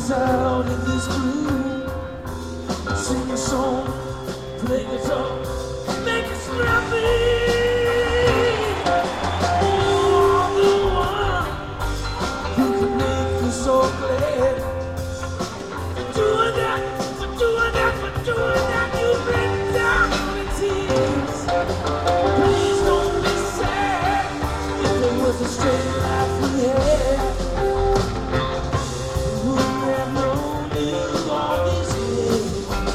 out in this groove. Sing a song, play guitar, make it snappy. Oh, the one who can make us all glad. For doing that, for doing that, for doing that, you bring down the tears. Please don't be sad if there was a straight life we had. We wouldn't have known you all these years.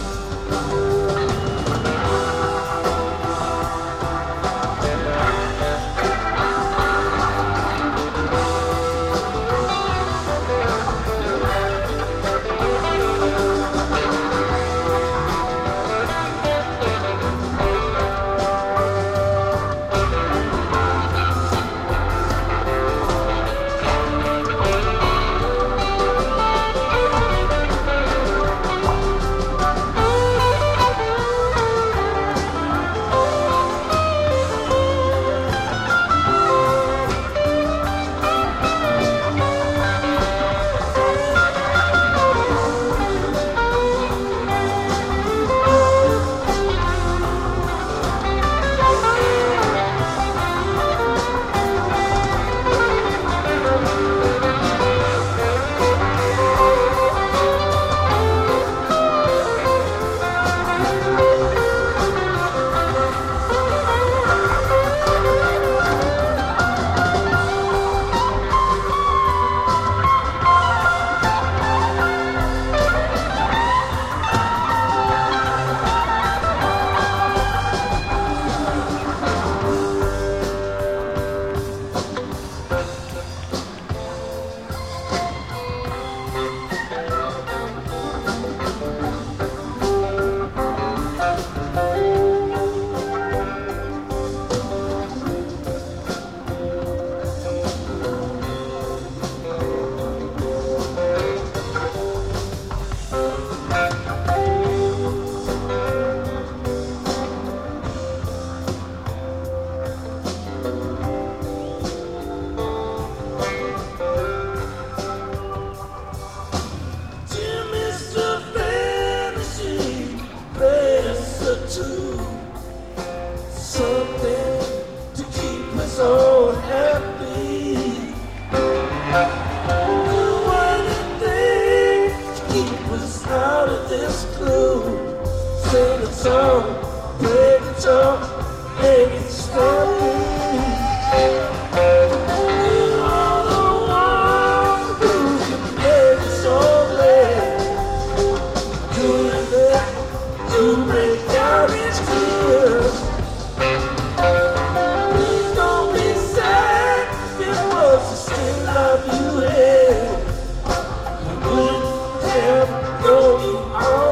Something to keep us all happy. Do anything to keep us out of this groove. Sing a song, play guitar, make it snappy. You are the one who can make us all glad. Doing that, you break down its tears. Please don't be sad if it was the still love you had. I wouldn't have known you all